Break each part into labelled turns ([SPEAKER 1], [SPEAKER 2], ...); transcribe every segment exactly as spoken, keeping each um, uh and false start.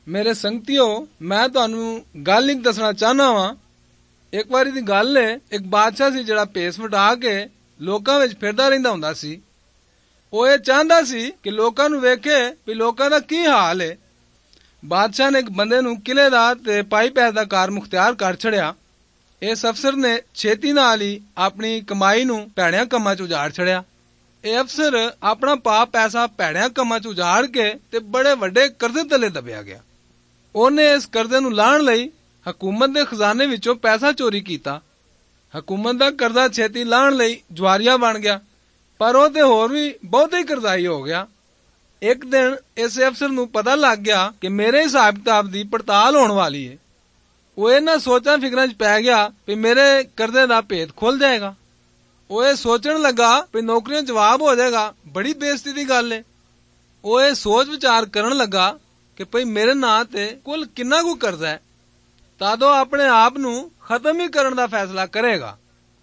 [SPEAKER 1] ਮੇਰੇ ਸੰਗਤਿਓ, ਮੈਂ ਤੁਹਾਨੂੰ ਗੱਲ ਇੱਕ ਦੱਸਣਾ ਚਾਹਨਾ ਵਾਂ। ਇੱਕ ਵਾਰੀ ਦੀ ਗੱਲ ਏ, ਇੱਕ ਬਾਦਸ਼ਾਹ ਸੀ ਜਿਹੜਾ ਭੇਸ ਵਟਾ ਕੇ ਲੋਕਾਂ ਵਿੱਚ ਫਿਰਦਾ ਰਹਿੰਦਾ ਹੁੰਦਾ ਸੀ। ਉਹ ਇਹ ਚਾਹੁੰਦਾ ਸੀ ਕਿ ਲੋਕਾਂ ਨੂੰ ਵੇਖੇ ਵੀ ਲੋਕਾਂ ਦਾ ਕੀ ਹਾਲ ਏ। ਬਾਦਸ਼ਾਹ ਨੇ ਇੱਕ ਬੰਦੇ ਨੂੰ ਕਿਲੇ ਦਾ ਤੇ ਪਾਈ ਪੈਸ ਦਾ ਕਾਰ ਮੁਖਤਿਆਰ ਕਰ ਛੜਿਆ। ਇਸ ਅਫਸਰ ਨੇ ਛੇਤੀ ਨਾਲ ਹੀ ਆਪਣੀ ਕਮਾਈ ਨੂੰ ਭੈੜਿਆਂ ਕੰਮਾਂ 'ਚ ਉਜਾੜ ਛੜਿਆ। ਇਹ ਅਫਸਰ ਆਪਣਾ ਪਾ ਪੈਸਾ ਭੈੜਿਆਂ ਕੰਮਾਂ 'ਚ ਉਜਾੜ ਕੇ ਤੇ ਬੜੇ ਵੱਡੇ ਕਰਜ਼ੇ ਤਲੇ ਦਬਿਆ ਗਿਆ। ਉਹਨੇ ਇਸ ਕਰਜ਼ੇ ਨੂੰ ਲਾਹਣ ਲਈ ਹਕੂਮਤ ਦੇ ਖਜ਼ਾਨੇ ਵਿੱਚੋਂ ਪੈਸਾ ਚੋਰੀ ਕੀਤਾ। ਹਕੂਮਤ ਦਾ ਕਰਜ਼ਾ ਛੇਤੀ ਲਾਹਣ ਲਈ ਜੁਆਰੀਆ ਬਣ ਗਿਆ, ਪਰ ਉਹ ਤੇ ਹੋਰ ਵੀ ਬਹੁਤਾ ਹੀ ਕਰਜ਼ਾਈ ਹੋ ਗਿਆ। ਇੱਕ ਦਿਨ ਇਸ ਅਫਸਰ ਨੂੰ ਪਤਾ ਲੱਗ ਗਿਆ ਕਿ ਮੇਰੇ ਹਿਸਾਬ ਕਿਤਾਬ ਦੀ ਪੜਤਾਲ ਹੋਣ ਵਾਲੀ ਏ। ਉਹ ਇਹਨਾਂ ਸੋਚਾਂ ਫਿਕਰਾਂ 'ਚ ਪੈ ਗਿਆ ਵੀ ਮੇਰੇ ਕਰਜ਼ੇ ਦਾ ਭੇਦ ਖੁੱਲ ਜਾਏਗਾ। ਉਹ ਇਹ ਸੋਚਣ ਲੱਗਾ ਵੀ ਨੌਕਰੀਆਂ ਜਵਾਬ ਹੋ ਜਾਏਗਾ, ਬੜੀ ਬੇਇੱਜ਼ਤੀ ਦੀ ਗੱਲ ਏ। ਉਹ ਇਹ ਸੋਚ ਵਿਚਾਰ ਕਰਨ ਲੱਗਾ ਕਿ ਭਈ ਮੇਰੇ ਨਾਂ ਤੇ ਕੁੱਲ ਕਿੰਨਾ ਕੁ ਕਰਜ਼ਾ ਹੈ, ਤਦ ਉਹ ਆਪਣੇ ਆਪ ਨੂੰ ਖਤਮ ਹੀ ਕਰਨ ਦਾ ਫੈਸਲਾ ਕਰੇਗਾ।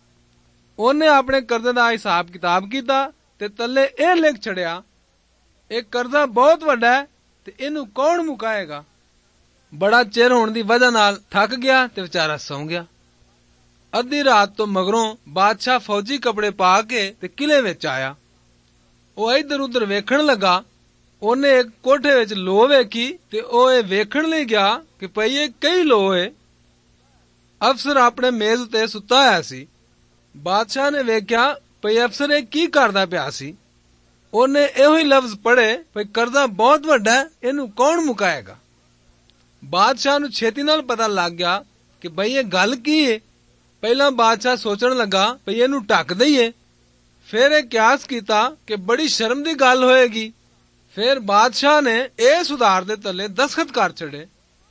[SPEAKER 1] ਉਹਨੇ ਆਪਣੇ ਕਰਜ਼ੇ ਦਾ ਹਿਸਾਬ ਕਿਤਾਬ ਕੀਤਾ ਤੇ ਤੱਲੇ ਇਹ ਲਿਖ ਛੜਿਆ, ਇਹ ਕਰਜ਼ਾ ਬਹੁਤ ਵੱਡਾ ਹੈ ਤੇ ਇਹਨੂੰ ਕੌਣ ਮੁਕਾਏਗਾ। ਬੜਾ ਚਿਰ ਹੋਣ ਦੀ ਵਜ੍ਹਾ ਨਾਲ ਥੱਕ ਗਿਆ ਤੇ ਵਿਚਾਰਾ ਸੌਂ ਗਿਆ। ਅੱਧੀ ਰਾਤ ਤੋਂ ਮਗਰੋਂ ਬਾਦਸ਼ਾਹ ਫੌਜੀ ਕੱਪੜੇ ਪਾ ਕੇ ਤੇ ਕਿਲੇ ਵਿੱਚ ਆਇਆ। ਉਹ ਇੱਧਰ ਉੱਧਰ ਵੇਖਣ ਲੱਗਾ। ਉਹਨੇ ਇੱਕ ਕੋਠੇ ਵਿੱਚ ਲੋ ਵੇਖੀ ਤੇ ਉਹ ਇਹ ਵੇਖਣ ਲਈ ਗਿਆ ਕਿ ਭਈ ਇਹ ਕਈ ਲੋ ਏ। ਅਫਸਰ ਆਪਣੇ ਮੇਜ਼ ਉੱਤੇ ਸੁੱਤਾ ਹੋਇਆ ਸੀ। ਬਾਦਸ਼ਾਹ ਨੇ ਵੇਖਿਆ ਭਈ ਅਫਸਰ ਇਹ ਕੀ ਕਰਦਾ ਪਿਆ ਸੀ। ਉਹਨੇ ਇਹੋ ਹੀ ਲਫ਼ਜ਼ ਪੜ੍ਹੇ, ਭਈ ਕਰਜ਼ਾ ਬਹੁਤ ਵੱਡਾ ਹੈ, ਇਹਨੂੰ ਕੌਣ ਮੁਕਾਏਗਾ। ਬਾਦਸ਼ਾਹ ਨੂੰ ਛੇਤੀ ਨਾਲ ਪਤਾ ਲੱਗ ਗਿਆ ਕਿ ਭਈ ਇਹ ਗੱਲ ਕੀ ਏ। ਪਹਿਲਾਂ ਬਾਦਸ਼ਾਹ ਸੋਚਣ ਲੱਗਾ ਭਈ ਇਹਨੂੰ ਢੱਕ ਦਈਏ। ਫਿਰ ਇਹ ਕਿਆਸ ਕੀਤਾ ਕਿ ਬੜੀ ਸ਼ਰਮ ਦੀ ਗੱਲ ਹੋਏਗੀ। ਫਿਰ ਬਾਦਸ਼ਾਹ ਨੇ ਇਹ ਸੁਧਾਰ ਦੇ ਤਲੇ ਦਸਖਤ ਕਰ ਛੜੇ।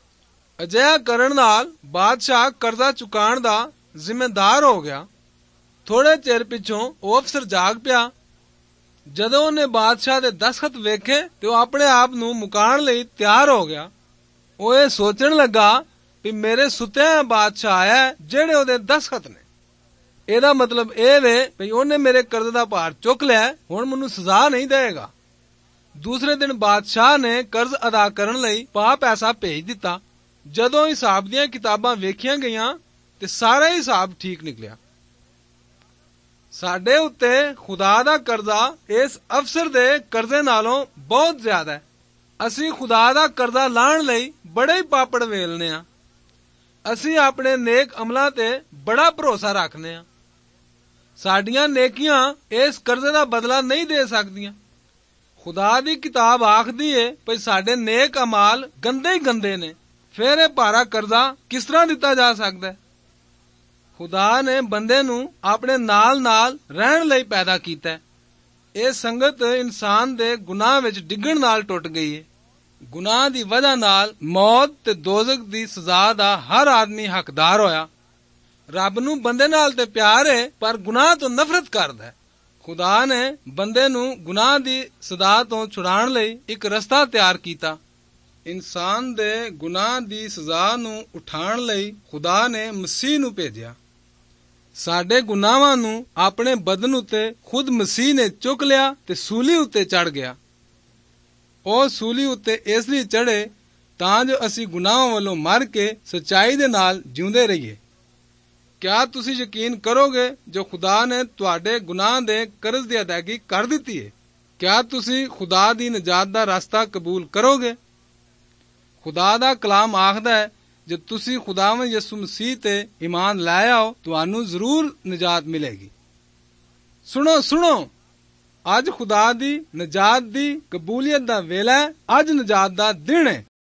[SPEAKER 1] ਅਜਿਹਾ ਕਰਨ ਨਾਲ ਬਾਦਸ਼ਾਹ ਕਰਜ਼ਾ ਚੁਕਾਉਣ ਦਾ ਜ਼ਿੰਮੇਦਾਰ ਹੋ ਗਿਆ। ਥੋੜੇ ਚਿਰ ਪਿੱਛੋਂ ਉਹ ਅਫਸਰ ਜਾਗ ਪਿਆ। ਜਦੋਂ ਉਹਨੇ ਬਾਦਸ਼ਾਹ ਦੇ ਦਸਖਤ ਵੇਖੇ ਤੇ ਉਹ ਆਪਣੇ ਆਪ ਨੂੰ ਮੁਕਾਉਣ ਲਈ ਤਿਆਰ ਹੋ ਗਿਆ। ਉਹ ਇਹ ਸੋਚਣ ਲੱਗਾ ਵੀ ਮੇਰੇ ਸੁੱਤਿਆਂ ਬਾਦਸ਼ਾਹ ਆਇਆ ਜਿਹੜੇ ਉਹਦੇ ਦਸਖਤ ਨੇ। ਇਹਦਾ ਮਤਲਬ ਇਹ ਵੇ ਵੀ ਉਹਨੇ ਮੇਰੇ ਕਰਜ਼ੇ ਦਾ ਭਾਰ ਚੁੱਕ ਲਿਆ, ਹੁਣ ਮੈਨੂੰ ਸਜ਼ਾ ਨਹੀਂ ਦੇਗਾ। ਦੂਸਰੇ ਦਿਨ ਬਾਦਸ਼ਾਹ ਨੇ ਕਰਜ਼ ਅਦਾ ਕਰਨ ਲਈ ਪਾ ਪੈਸਾ ਭੇਜ ਦਿੱਤਾ। ਜਦੋਂ ਹਿਸਾਬ ਦੀਆਂ ਕਿਤਾਬਾਂ ਵੇਖੀਆਂ ਗਈਆਂ ਤੇ ਸਾਰਾ ਹਿਸਾਬ ਠੀਕ ਨਿਕਲਿਆ। ਸਾਡੇ ਉੱਤੇ ਖੁਦਾ ਦਾ ਕਰਜ਼ਾ ਇਸ ਅਫਸਰ ਦੇ ਕਰਜ਼ੇ ਨਾਲੋਂ ਬਹੁਤ ਜ਼ਿਆਦਾ ਹੈ। ਅਸੀਂ ਖੁਦਾ ਦਾ ਕਰਜ਼ਾ ਲਾਹਣ ਲਈ ਬੜੇ ਹੀ ਪਾਪੜ ਵੇਲਨੇ ਆ। ਅਸੀਂ ਆਪਣੇ ਨੇਕ ਅਮਲਾਂ ਤੇ ਬੜਾ ਭਰੋਸਾ ਰੱਖਨੇ ਆ। ਸਾਡੀਆਂ ਨੇਕੀਆਂ ਇਸ ਕਰਜ਼ੇ ਦਾ ਬਦਲਾ ਨਹੀਂ ਦੇ ਸਕਦੀਆਂ। ਖੁਦਾ ਦੀ ਕਿਤਾਬ ਆਖਦੀ ਏ ਭਈ ਸਾਡੇ ਨੇਕ ਅਮਾਲ ਗੰਦੇ ਹੀ ਗੰਦੇ ਨੇ। ਫਿਰ ਇਹ ਭਾਰਾ ਕਰਜ਼ਾ ਕਿਸ ਤਰ੍ਹਾਂ ਦਿੱਤਾ ਜਾ ਸਕਦਾ ਹੈ। ਖੁਦਾ ਨੇ ਬੰਦੇ ਨੂੰ ਆਪਣੇ ਨਾਲ ਨਾਲ ਰਹਿਣ ਲਈ ਪੈਦਾ ਕੀਤਾ। ਇਹ ਸੰਗਤ ਇਨਸਾਨ ਦੇ ਗੁਨਾਹ ਵਿੱਚ ਡਿੱਗਣ ਨਾਲ ਟੁੱਟ ਗਈ ਏ। ਗੁਨਾਹ ਦੀ ਵਜ੍ਹਾ ਨਾਲ ਮੌਤ ਤੇ ਦੋਜ਼ਖ ਦੀ ਸਜ਼ਾ ਦਾ ਹਰ ਆਦਮੀ ਹੱਕਦਾਰ ਹੋਇਆ। ਰੱਬ ਨੂੰ ਬੰਦੇ ਨਾਲ ਤੇ ਪਿਆਰ ਏ, ਪਰ ਗੁਨਾਹ ਤੋਂ ਨਫ਼ਰਤ ਕਰਦਾ। ਖੁਦਾ ਨੇ ਬੰਦੇ ਨੂੰ ਗੁਨਾਹ ਦੀ ਸਜ਼ਾ ਤੋਂ ਛੁਡਾਉਣ ਲਈ ਇੱਕ ਰਸਤਾ ਤਿਆਰ ਕੀਤਾ। ਇਨਸਾਨ ਦੇ ਗੁਨਾਹ ਦੀ ਸਜ਼ਾ ਨੂੰ ਉਠਾਉਣ ਲਈ ਖੁਦਾ ਨੇ ਮਸੀਹ ਨੂੰ ਭੇਜਿਆ। ਸਾਡੇ ਗੁਨਾਹਾਂ ਨੂੰ ਆਪਣੇ ਬਦਨ ਉੱਤੇ ਖੁਦ ਮਸੀਹ ਨੇ ਚੁੱਕ ਲਿਆ ਤੇ ਸੂਲੀ ਉੱਤੇ ਚੜ ਗਿਆ। ਉਹ ਸੂਲੀ ਉੱਤੇ ਇਸ ਲਈ ਚੜੇ ਤਾਂ ਜੋ ਅਸੀਂ ਗੁਨਾਹਾਂ ਵੱਲੋਂ ਮਰ ਕੇ ਸੱਚਾਈ ਦੇ ਨਾਲ ਜਿਉਂਦੇ ਰਹੀਏ। ਕਿਆ ਤੁਸੀਂ ਯਕੀਨ ਕਰੋਗੇ ਜੋ ਖੁਦਾ ਨੇ ਤੁਹਾਡੇ ਗੁਨਾਹ ਦੇ ਕਰਜ਼ ਦੀ ਅਦਾਇਗੀ ਕਰ ਦਿੱਤੀ ਹੈ? ਕਿਆ ਤੁਸੀਂ ਖੁਦਾ ਦੀ ਨਜਾਤ ਦਾ ਰਸਤਾ ਕਬੂਲ ਕਰੋਗੇ? ਖੁਦਾ ਦਾ ਕਲਾਮ ਆਖਦਾ ਹੈ, ਜੇ ਤੁਸੀਂ ਖੁਦਾਵੰਦ ਯਿਸੂ ਮਸੀਹ ਤੇ ਈਮਾਨ ਲੈ ਆਓ ਤੁਹਾਨੂੰ ਜ਼ਰੂਰ ਨਜਾਤ ਮਿਲੇਗੀ। ਸੁਣੋ ਸੁਣੋ, ਅੱਜ ਖੁਦਾ ਦੀ ਨਜਾਤ ਦੀ ਕਬੂਲੀਅਤ ਦਾ ਵੇਲਾ ਹੈ। ਅੱਜ ਨਜਾਤ ਦਾ ਦਿਨ ਹੈ।